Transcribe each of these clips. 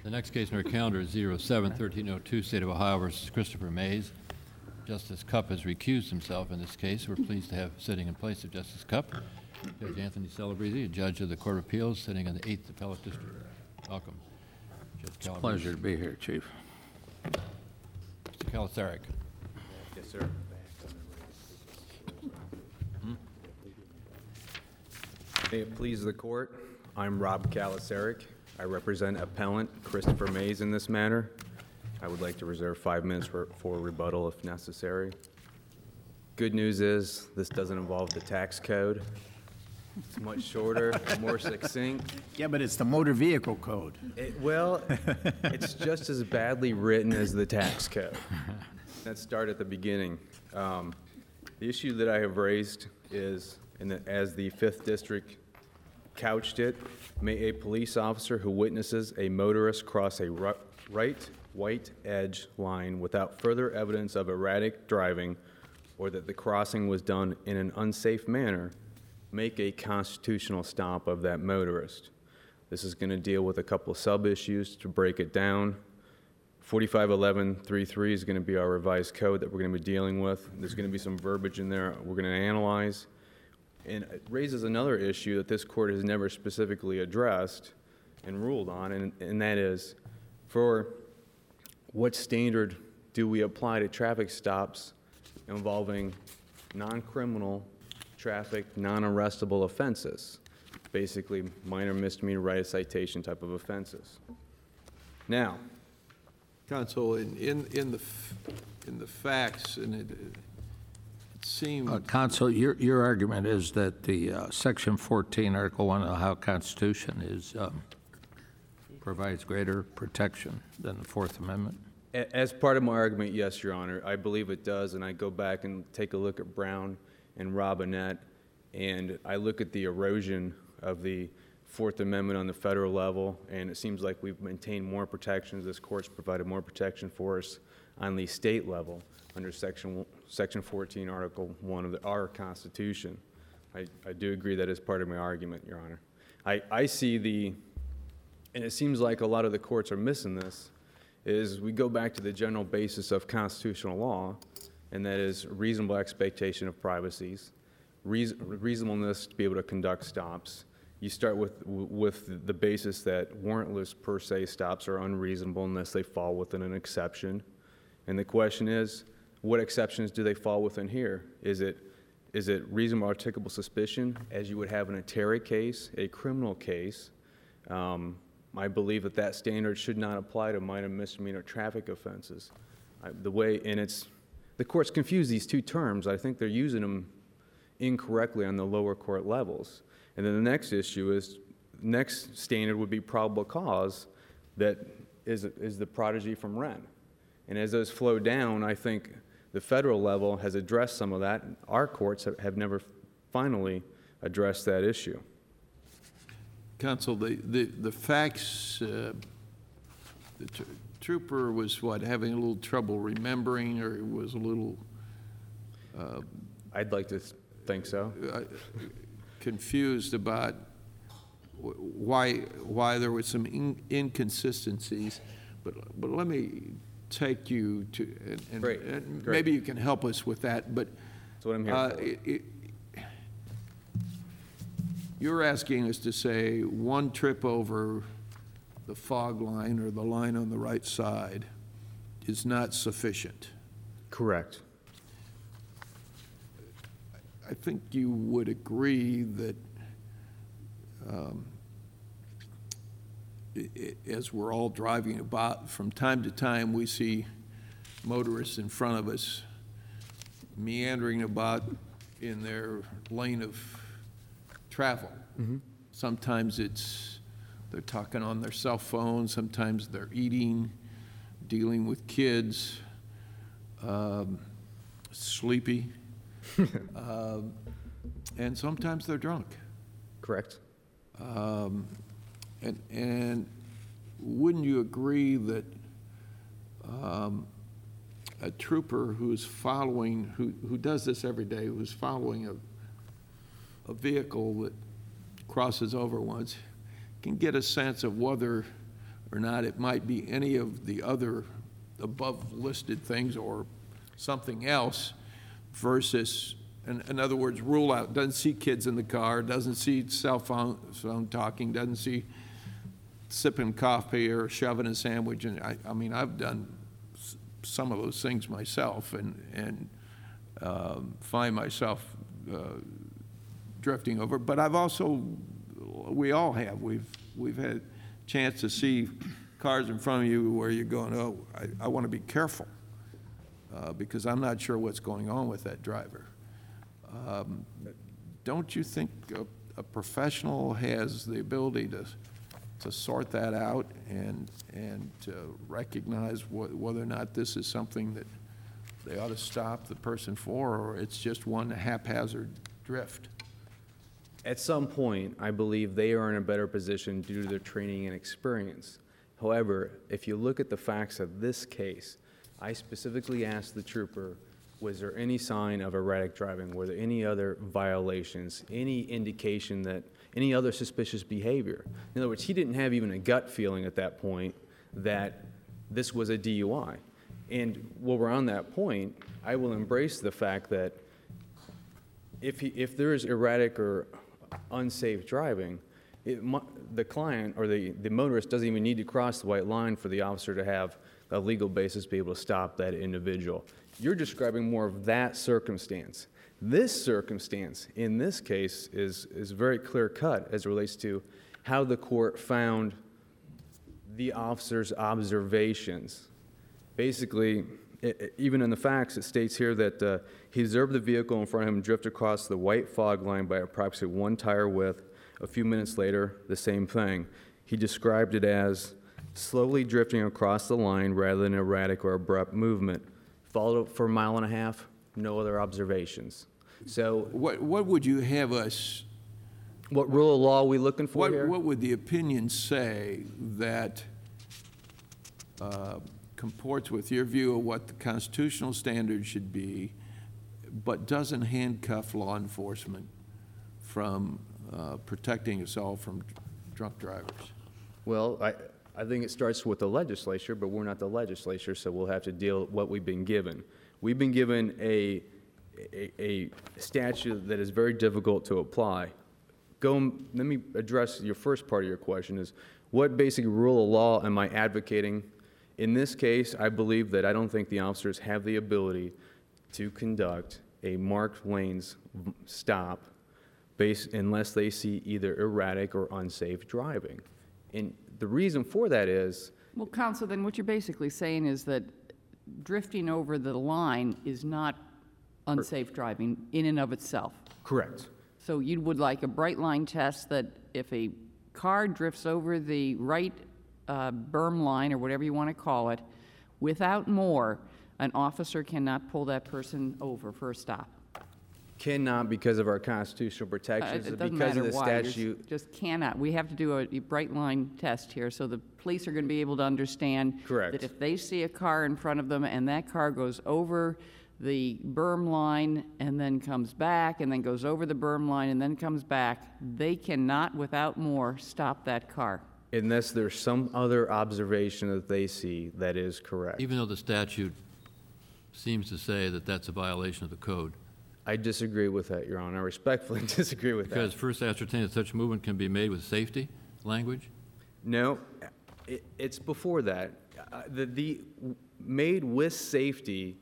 The next case on our calendar is 07-1302, State of Ohio versus Christopher Mays. Justice Cupp has recused himself in this case. We're pleased to have sitting in place of Justice Cupp, Judge Anthony Celebrezzi, a judge of the Court of Appeals, sitting in the 8th Appellate District. Welcome, Judge Calabrese. It's a pleasure to be here, Chief. Mr. Kalasaric. Yes, sir. May it please the court, I'm Rob Kalasaric. I represent appellant Christopher Mays in this matter. I would like to reserve 5 minutes for rebuttal if necessary. Good news is this doesn't involve the tax code. It's much shorter, more succinct. Yeah, but it's the motor vehicle code. It's just as badly written as the tax code. Let's start at the beginning. The issue that I have raised is, as the 5th District couched it, may a police officer who witnesses a motorist cross a right white edge line without further evidence of erratic driving or that the crossing was done in an unsafe manner make a constitutional stop of that motorist. This is going to deal with a couple of sub-issues to break it down. 4511.33 is going to be our revised code that we're going to be dealing with. There's going to be some verbiage in there we're going to analyze. And it raises another issue that this court has never specifically addressed and ruled on, and that is, for what standard do we apply to traffic stops involving non-criminal traffic, non-arrestable offenses, basically minor misdemeanor, write a citation type of offenses. Now, Counsel, in the facts, and it seems... Counsel, your argument is that the Section 14, Article 1 of the Ohio Constitution provides greater protection than the Fourth Amendment? As part of my argument, yes, Your Honor. I believe it does, and I go back and take a look at Brown and Robinette, and I look at the erosion of the Fourth Amendment on the federal level, and it seems like we've maintained more protections. This court's provided more protection for us on the state level under Section 14, Article 1 of our Constitution. I do agree that is part of my argument, Your Honor. I see and it seems like a lot of the courts are missing this, is we go back to the general basis of constitutional law, and that is reasonable expectation of privacies, reasonableness to be able to conduct stops. You start with the basis that warrantless per se stops are unreasonable unless they fall within an exception. And the question is, what exceptions do they fall within here? Is it reasonable articulable suspicion, as you would have in a Terry case, a criminal case? I believe that standard should not apply to minor misdemeanor traffic offenses. The courts confuse these two terms. I think they're using them incorrectly on the lower court levels. And then the next issue is, next standard would be probable cause, that is the prodigy from Wren. And as those flow down, I think the federal level has addressed some of that. Our courts have never finally addressed that issue. Counsel, the facts, the trooper was having a little trouble remembering, or was a little... I'd like to think so. Confused about why there were some inconsistencies, but let me take you to, and Great. Maybe you can help us with that, but That's what I'm here for. You're asking us to say one trip over the fog line or the line on the right side is not sufficient. Correct. I think you would agree that as we're all driving about, from time to time we see motorists in front of us meandering about in their lane of travel. Mm-hmm. Sometimes they're talking on their cell phone, sometimes they're eating, dealing with kids, sleepy, and sometimes they're drunk. Correct. And wouldn't you agree that a trooper who's following, who does this every day, who's following a vehicle that crosses over once, can get a sense of whether or not. It might be any of the other above-listed things or something else versus, in other words, rule out, doesn't see kids in the car, doesn't see cell phone talking, doesn't see sipping coffee or shoving a sandwich. And I mean, I've done some of those things myself and find myself drifting over. But I've also, we all have, we've had a chance to see cars in front of you where you're going, oh, I want to be careful because I'm not sure what's going on with that driver. Don't you think a professional has the ability to sort that out and to recognize whether or not this is something that they ought to stop the person for, or it's just one haphazard drift? At some point, I believe they are in a better position due to their training and experience. However, if you look at the facts of this case, I specifically asked the trooper, was there any sign of erratic driving? Were there any other violations, any indication that any other suspicious behavior? In other words, he didn't have even a gut feeling at that point that this was a DUI. And while we're on that point, I will embrace the fact that if there is erratic or unsafe driving, the client or the motorist doesn't even need to cross the white line for the officer to have a legal basis to be able to stop that individual. You're describing more of that circumstance. This circumstance, in this case, is very clear-cut as it relates to how the court found the officer's observations. Basically, even in the facts, it states here that he observed the vehicle in front of him drift across the white fog line by approximately one tire width. A few minutes later, the same thing. He described it as slowly drifting across the line rather than erratic or abrupt movement. Followed for a mile and a half, no other observations. So What would you have us, what rule of law are we looking for here? what would the opinion say that comports with your view of what the constitutional standard should be, but doesn't handcuff law enforcement from protecting us all from drunk drivers? Well, I think it starts with the legislature, but we're not the legislature, so we'll have to deal with what we've been given. We've been given a statute that is very difficult to apply. Let me address your first part of your question is, what basic rule of law am I advocating? In this case, I believe that I don't think the officers have the ability to conduct a marked lanes stop unless they see either erratic or unsafe driving. And the reason for that is... Well, counsel, then what you're basically saying is that drifting over the line is not unsafe driving in and of itself. Correct. So you would like a bright line test that if a car drifts over the right berm line, or whatever you want to call it, without more, an officer cannot pull that person over for a stop. Cannot because of our constitutional protections, It doesn't because matter of the why, statute. just cannot. We have to do a bright line test here, so the police are going to be able to understand Correct. that if they see a car in front of them and that car goes over the berm line and then comes back and then goes over the berm line and then comes back, they cannot, without more, stop that car. Unless there's some other observation that they see that is correct. Even though the statute seems to say that that's a violation of the code. I disagree with that, Your Honor. I respectfully disagree with Because that. first ascertain that such movement can be made with safety language? No, it's before that. The made with safety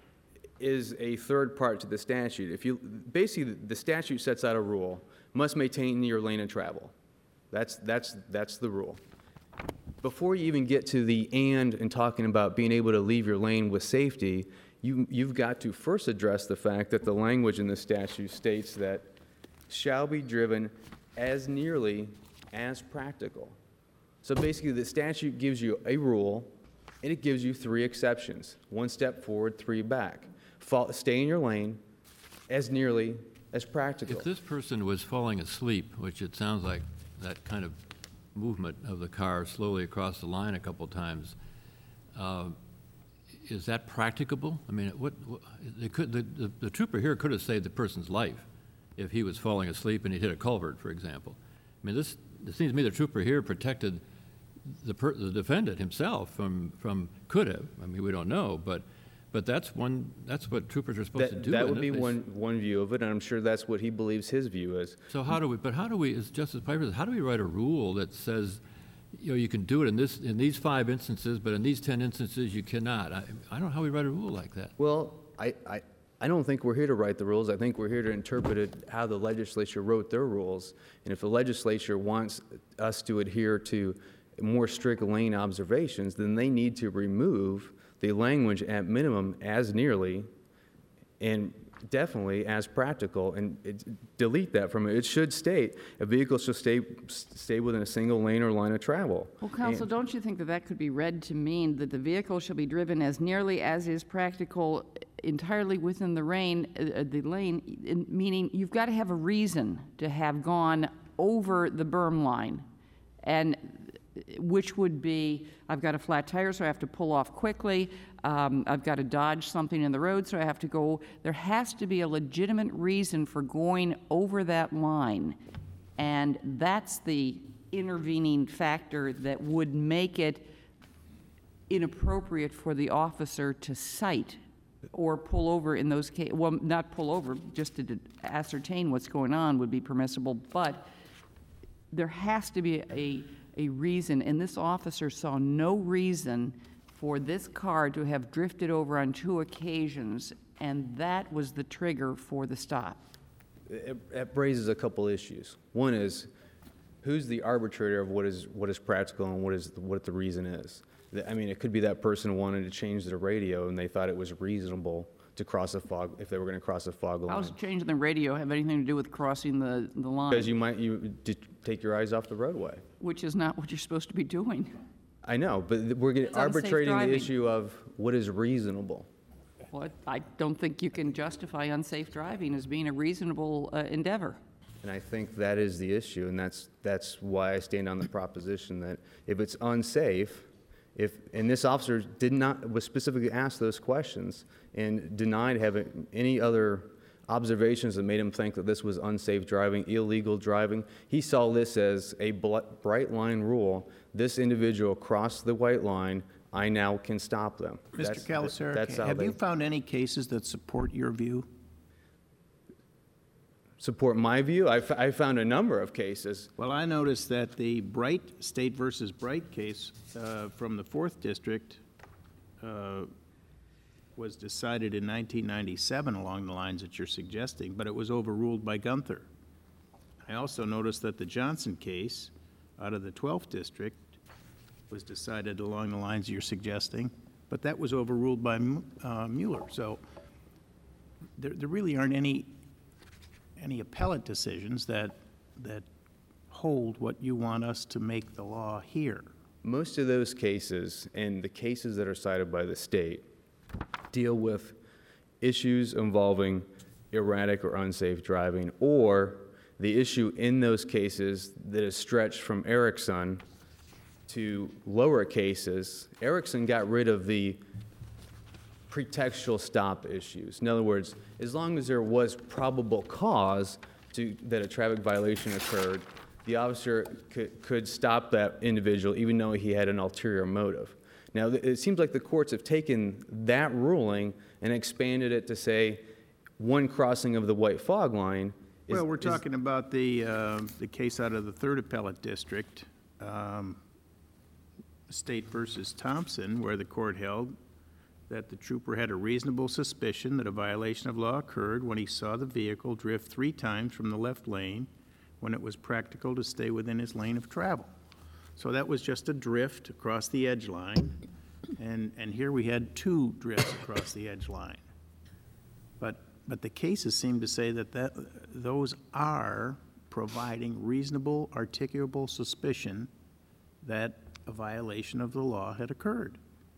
is a third part to the statute. Basically, the statute sets out a rule, must maintain your lane of travel. That's the rule. Before you even get to the and talking about being able to leave your lane with safety, you've got to first address the fact that the language in the statute states that shall be driven as nearly as practical. So basically, the statute gives you a rule, and it gives you 3 exceptions. 1 step forward, 3 back. Stay in your lane as nearly as practical. If this person was falling asleep, which it sounds like that kind of movement of the car slowly across the line a couple times, is that practicable? I mean, the trooper here could have saved the person's life if he was falling asleep and he hit a culvert, for example. I mean, it seems to me the trooper here protected the defendant himself could have. I mean, we don't know, but that's what troopers are supposed to do. That would be one view of it, and I'm sure that's what he believes his view is. So how do we, as Justice Piper says, how do we write a rule that says, you can do it in these 5 instances, but in these 10 instances you cannot? I don't know how we write a rule like that. Well, I don't think we're here to write the rules. I think we're here to interpret it how the legislature wrote their rules. And if the legislature wants us to adhere to more strict lane observations, then they need to remove the language at minimum as nearly and definitely as practical, and delete that from it. It should state a vehicle should stay within a single lane or line of travel. Well, counsel, don't you think that could be read to mean that the vehicle shall be driven as nearly as is practical entirely within the lane, meaning you've got to have a reason to have gone over the berm line, and which would be, I've got a flat tire, so I have to pull off quickly. I've got to dodge something in the road, so I have to go. There has to be a legitimate reason for going over that line, and that's the intervening factor that would make it inappropriate for the officer to cite or pull over in those cases. Well, not pull over, just to ascertain what's going on would be permissible, but there has to be a reason, and this officer saw no reason for this car to have drifted over on 2 occasions, and that was the trigger for the stop. It raises a couple issues. One is, who's the arbitrator of what is practical and what the reason is? I mean, it could be that person wanted to change the radio and they thought it was reasonable to cross a fog, if they were going to cross a fog line. How does changing the radio have anything to do with crossing the line? Because you take your eyes off the roadway. Which is not what you're supposed to be doing. I know, but we're It's unsafe arbitrating the driving. issue of what is reasonable. Well, I don't think you can justify unsafe driving as being a reasonable endeavor. And I think that is the issue, and that's why I stand on the proposition that if it's unsafe, and this officer was specifically asked those questions and denied having any other observations that made him think that this was unsafe driving, illegal driving. He saw this as a bright line rule. This individual crossed the white line. I now can stop them. Mr. Calisera, That's how have they you found any cases that support your view? support my view. I found a number of cases. Well, I noticed that the Bright, State versus Bright case from the 4th District was decided in 1997 along the lines that you're suggesting, but it was overruled by Gunther. I also noticed that the Johnson case out of the 12th District was decided along the lines you're suggesting, but that was overruled by Mueller. So there really aren't any appellate decisions that hold what you want us to make the law here. Most of those cases, and the cases that are cited by the state, deal with issues involving erratic or unsafe driving, or the issue in those cases that is stretched from Erickson to lower cases. Erickson got rid of the pretextual stop issues. In other words, as long as there was probable cause that a traffic violation occurred, the officer could stop that individual even though he had an ulterior motive. Now, it seems like the courts have taken that ruling and expanded it to say one crossing of the white fog line is... Well, we're talking about the case out of the 3rd Appellate District, State versus Thompson, where the court held that the trooper had a reasonable suspicion that a violation of law occurred when he saw the vehicle drift 3 times from the left lane when it was practical to stay within his lane of travel. So that was just a drift across the edge line, and here we had 2 drifts across the edge line. But the cases seem to say that those are providing reasonable, articulable suspicion that a violation of the law had occurred.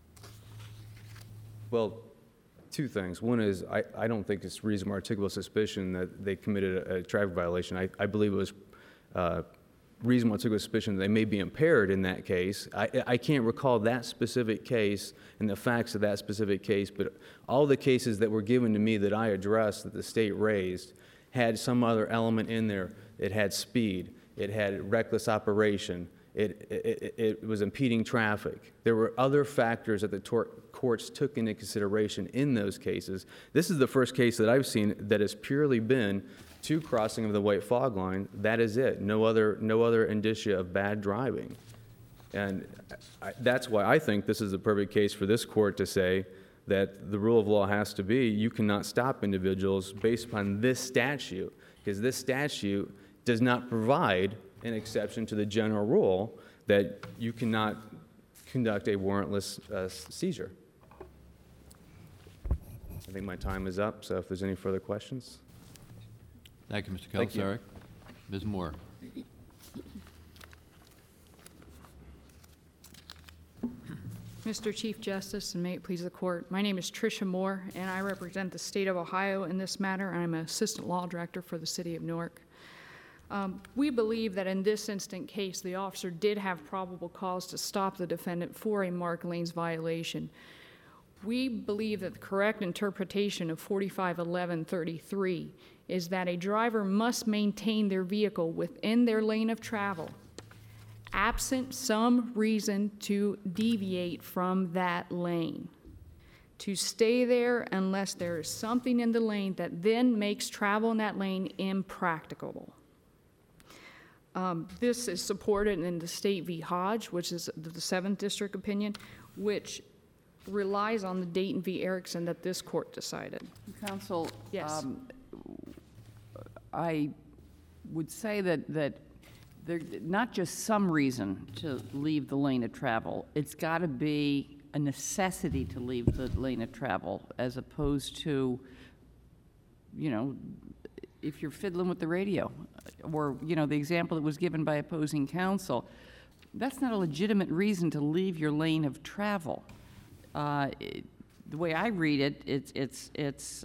Well, 2 things. One is I don't think it's reasonable, articulable suspicion that they committed a traffic violation. I believe it was reasonable, articulable suspicion that they may be impaired in that case. I can't recall that specific case and the facts of that specific case, but all the cases that were given to me that I addressed that the state raised had some other element in there. It had speed. It had reckless operation. it was impeding traffic. There were other factors that the courts took into consideration in those cases. This is the first case that I've seen that has purely been two crossing of the white fog line. That is it. No other indicia of bad driving. And that's why I think this is the perfect case for this court to say that the rule of law has to be you cannot stop individuals based upon this statute, because this statute does not provide an exception to the general rule that you cannot conduct a warrantless seizure. I think my time is up, so if there's any further questions. Thank you, Mr. Thank you. Kelsaric. Ms. Moore. Mr. Chief Justice, and may it please the court, my name is Tricia Moore, and I represent the state of Ohio in this matter. I'm an assistant law director for the city of Newark. We believe that in this instant case, the officer did have probable cause to stop the defendant for a Mark Lanes violation. We believe that the correct interpretation of 451133 is that a driver must maintain their vehicle within their lane of travel, absent some reason to deviate from that lane, to stay there unless there is something in the lane that then makes travel in that lane impracticable. This is supported in the State v. Hodge, which is the 7th District opinion, which relies on the Dayton v. Erickson that this court decided. Counsel, Yes. I would say that there's not just some reason to leave the lane of travel. It's got to be a necessity to leave the lane of travel, as opposed to, you know, if you're fiddling with the radio, or, you know, the example that was given by opposing counsel. That's not a legitimate reason to leave your lane of travel. The way I read it, it's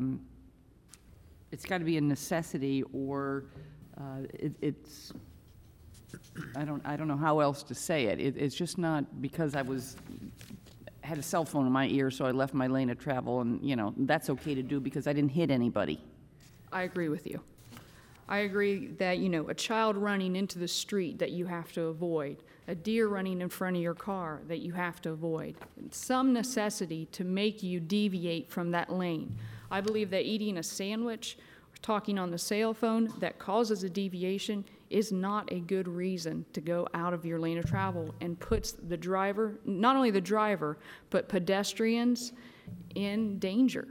got to be a necessity, or it's I don't know how else to say it. It's just not because I had a cell phone in my ear, so I left my lane of travel, and, you know, that's okay to do because I didn't hit anybody. I agree with you. I agree that, you know, a child running into the street that you have to avoid, a deer running in front of your car that you have to avoid, some necessity to make you deviate from that lane. I believe that eating a sandwich or talking on the cell phone that causes a deviation is not a good reason to go out of your lane of travel and puts the driver, not only the driver, but pedestrians in danger,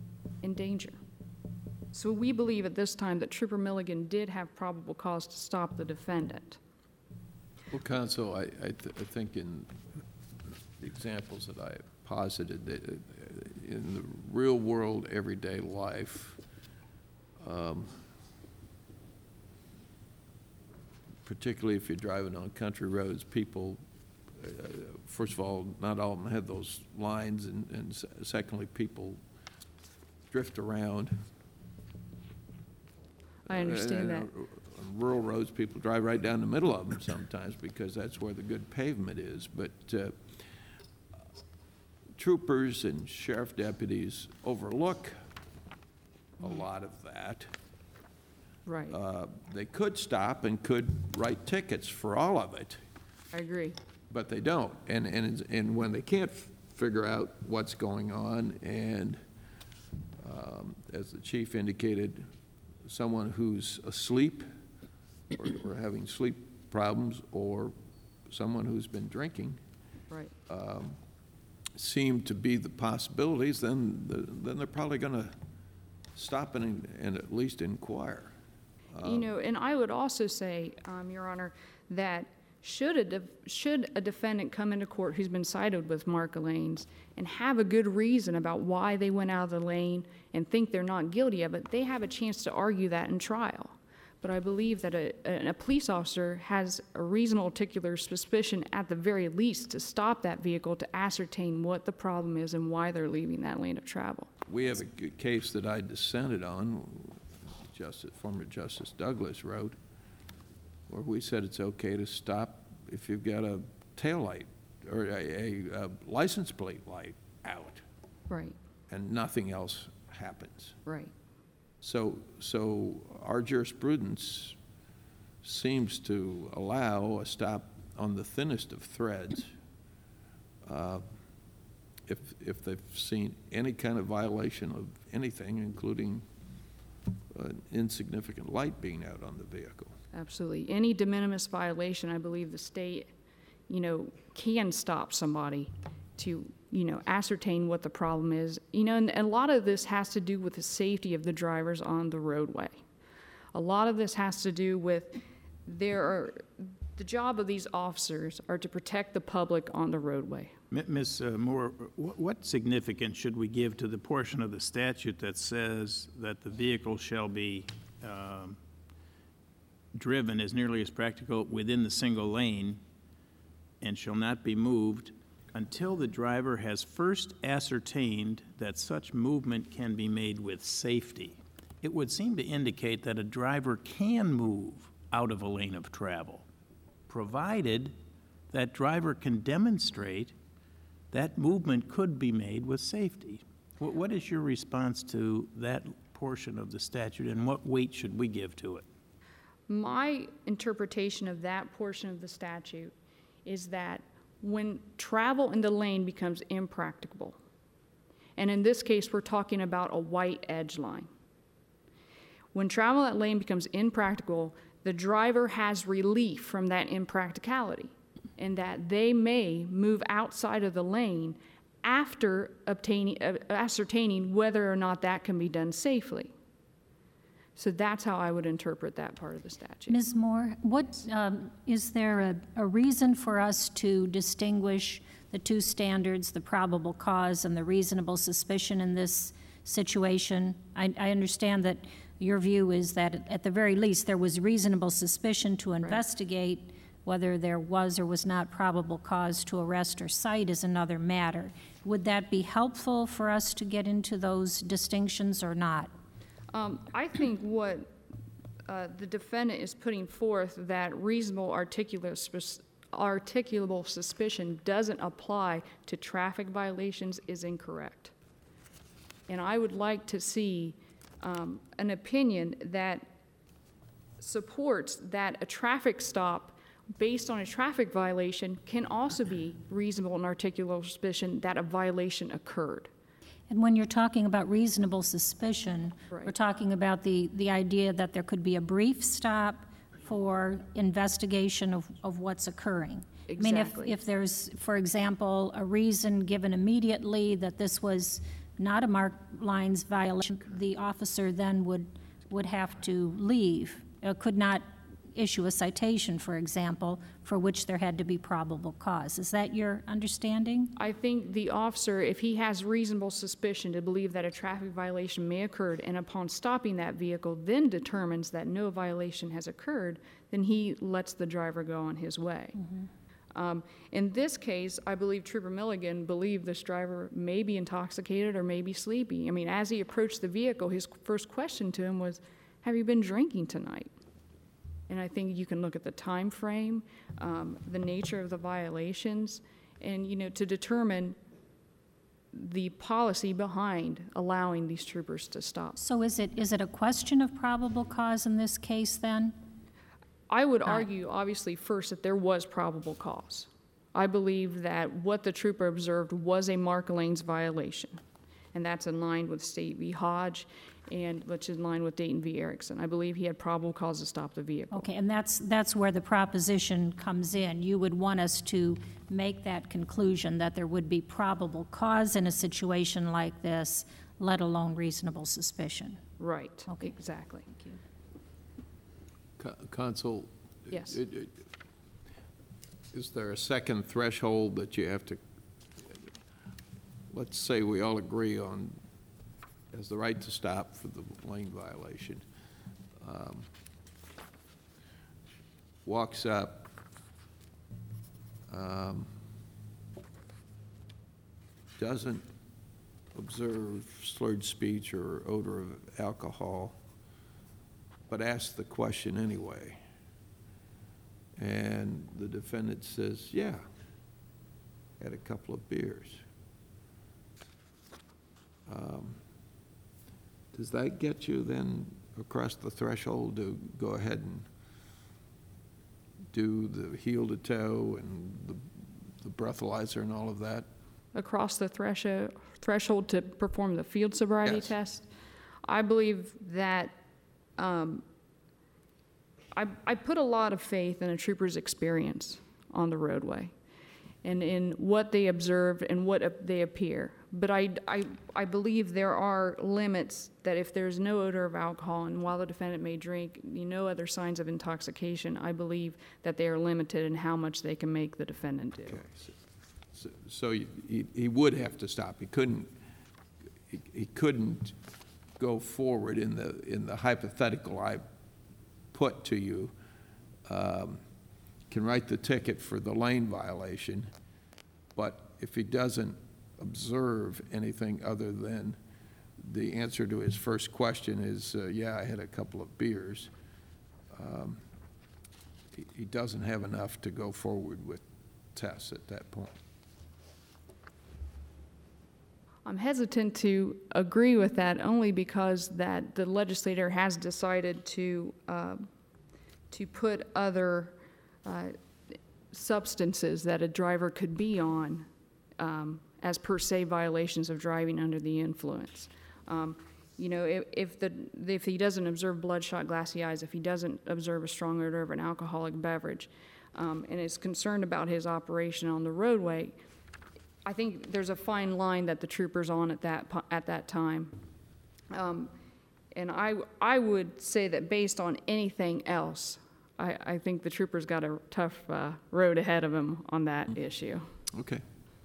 So we believe at this time that Trooper Milligan did have probable cause to stop the defendant. Well, counsel, I think in the examples that I posited, that in the real world, everyday life, particularly if you're driving on country roads, people, first of all, not all of them have those lines, and secondly, people drift around. I understand that. On rural roads, people drive right down the middle of them sometimes because that's where the good pavement is. But troopers and sheriff deputies overlook a lot of that. Right, They could stop and could write tickets for all of it, I agree. but they don't. And when they can't figure out what's going on, and as the chief indicated, someone who's asleep or having sleep problems, or someone who's been drinking, Right. seem to be the possibilities, then they're probably going to stop and at least inquire. You know, and I would also say, Your Honor, that should a defendant come into court who's been cited with Mark Lanes and have a good reason about why they went out of the lane and think they're not guilty of it, they have a chance to argue that in trial. But I believe that a police officer has a reasonable particular suspicion at the very least to stop that vehicle to ascertain what the problem is and why they're leaving that lane of travel. We have a case that I dissented on, former Justice Douglas wrote, where we said it's okay to stop if you've got a taillight or a license plate light out Right, and nothing else happens. right. So our jurisprudence seems to allow a stop on the thinnest of threads, if they've seen any kind of violation of anything, including an insignificant light being out on the vehicle. Absolutely. Any de minimis violation, I believe the state, can stop somebody to, ascertain what the problem is. And a lot of this has to do with the safety of the drivers on the roadway. A lot of this has to do with the job of these officers are to protect the public on the roadway. Ms. Moore, what significance should we give to the portion of the statute that says that the vehicle shall be driven as nearly as practical within the single lane and shall not be moved until the driver has first ascertained that such movement can be made with safety? It would seem to indicate that a driver can move out of a lane of travel, provided that driver can demonstrate that movement could be made with safety. What is your response to that portion of the statute, and what weight should we give to it? My interpretation of that portion of the statute is that when travel in the lane becomes impracticable, and in this case we're talking about a white edge line, when travel in that lane becomes impractical, the driver has relief from that impracticality, and that they may move outside of the lane after ascertaining whether or not that can be done safely. So that's how I would interpret that part of the statute. Ms. Moore, is there a reason for us to distinguish the two standards, the probable cause and the reasonable suspicion in this situation? I understand that your view is that at the very least there was reasonable suspicion to investigate. Right. Whether there was or was not probable cause to arrest or cite is another matter. Would that be helpful for us to get into those distinctions or not? I think what the defendant is putting forth, that reasonable articulable suspicion doesn't apply to traffic violations, is incorrect. And I would like to see an opinion that supports that a traffic stop based on a traffic violation can also be reasonable and articulable suspicion that a violation occurred. And when you're talking about reasonable suspicion, right, we're talking about the idea that there could be a brief stop for investigation of what's occurring. Exactly. I mean, if there's, for example, a reason given immediately that this was not a marked lines violation, the officer then would have to leave, could not issue a citation, for example, for which there had to be probable cause. Is that your understanding? I think the officer, if he has reasonable suspicion to believe that a traffic violation may occur, and upon stopping that vehicle then determines that no violation has occurred, then he lets the driver go on his way. Mm-hmm. In this case, I believe Trooper Milligan believed this driver may be intoxicated or may be sleepy. I mean, as he approached the vehicle, his first question to him was, "Have you been drinking tonight?" And I think you can look at the time frame, the nature of the violations, and to determine the policy behind allowing these troopers to stop. So is it a question of probable cause in this case then? I would argue, obviously, first that there was probable cause. I believe that what the trooper observed was a Mark Lanes violation, and that's in line with State v. Hodge, and which is in line with Dayton v. Erickson. I believe he had probable cause to stop the vehicle. Okay, and that's where the proposition comes in. You would want us to make that conclusion that there would be probable cause in a situation like this, let alone reasonable suspicion. Right, okay. Exactly. Thank you. Consul, Yes. Is there a second threshold that you have to, let's say we all agree on, has the right to stop for the lane violation, walks up, doesn't observe slurred speech or odor of alcohol, but asks the question anyway. And the defendant says, yeah, had a couple of beers. Does that get you then across the threshold to go ahead and do the heel to toe and the breathalyzer and all of that? Across the threshold to perform the field sobriety Yes. test, I believe that I put a lot of faith in a trooper's experience on the roadway and in what they observe and what they appear. But I believe there are limits that if there's no odor of alcohol and while the defendant may drink, no other signs of intoxication, I believe that they are limited in how much they can make the defendant do. Okay. So he would have to stop. He couldn't go forward in the hypothetical I put to you. Can write the ticket for the lane violation, but if he doesn't observe anything other than the answer to his first question is, yeah, I had a couple of beers, he doesn't have enough to go forward with tests at that point. I'm hesitant to agree with that only because that the legislator has decided to put other substances that a driver could be on as per se violations of driving under the influence. If he doesn't observe bloodshot, glassy eyes, if he doesn't observe a strong odor of an alcoholic beverage, and is concerned about his operation on the roadway, I think there's a fine line that the trooper's on at that time. And I would say that based on anything else, I think the trooper's got a tough road ahead of him on that issue. Okay.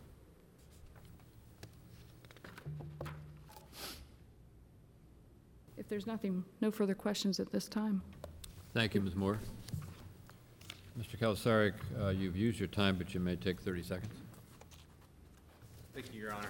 If there's no further questions at this time. Thank you, Ms. Moore. Mr. Kalisaric, you've used your time, but you may take 30 seconds. Thank you, Your Honor.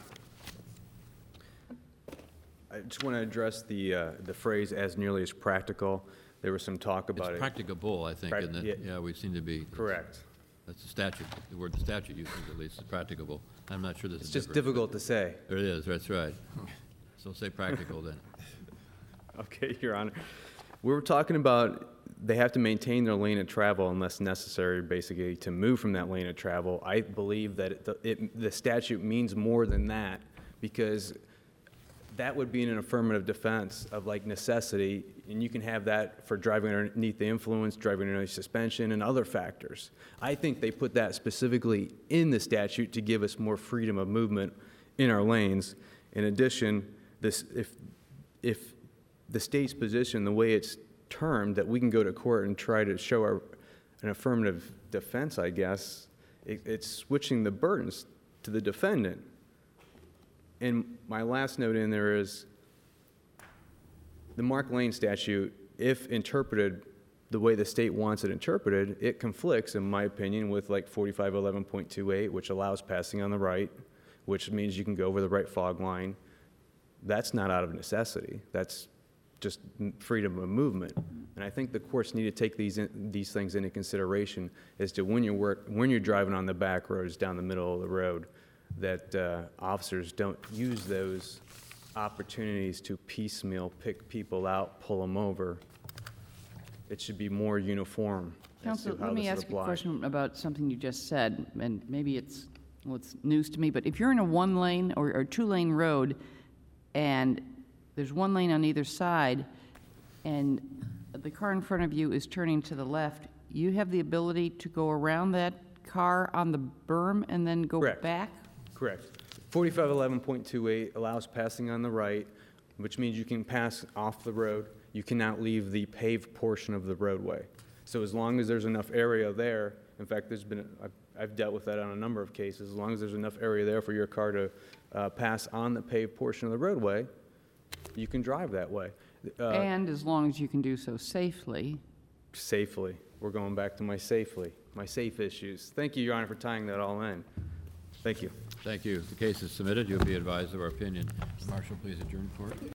I just want to address the phrase "as nearly as practical." There was some talk about It's it. practicable, I think, isn't it? Yeah. Yeah, we seem to be. Correct. That's the statute, the word the statute uses at least, is practicable. I'm not sure this is It's just different. difficult to say. It is, that's right. So say practical then. Okay, Your Honor. We were talking about they have to maintain their lane of travel unless necessary, basically, to move from that lane of travel. I believe that the statute means more than that, because that would be an affirmative defense of like necessity, and you can have that for driving underneath the influence, driving under suspension, and other factors. I think they put that specifically in the statute to give us more freedom of movement in our lanes. In addition, if the state's position, the way it's termed, that we can go to court and try to show an affirmative defense, I guess, it's switching the burdens to the defendant. And my last note in there is the Mark Lane statute, if interpreted the way the state wants it interpreted, it conflicts, in my opinion, with like 4511.28, which allows passing on the right, which means you can go over the right fog line. That's not out of necessity. That's just freedom of movement. And I think the courts need to take these things into consideration as to when you're driving on the back roads down the middle of the road, that officers don't use those opportunities to piecemeal pick people out, pull them over. It should be more uniform as to Counsel, how let me this is ask you a applied. question about something you just said, and maybe it's news to me, but if you're in a one-lane or two-lane road, and there's one lane on either side, and the car in front of you is turning to the left, you have the ability to go around that car on the berm and then go Correct. back? Correct. 4511.28 allows passing on the right, which means you can pass off the road. You cannot leave the paved portion of the roadway. So as long as there's enough area there, in fact, I've dealt with that on a number of cases, as long as there's enough area there for your car to pass on the paved portion of the roadway, you can drive that way. And as long as you can do so safely. Safely. We're going back to my safe issues. Thank you, Your Honor, for tying that all in. Thank you. Thank you. The case is submitted. You'll be advised of our opinion. Marshal, please adjourn court.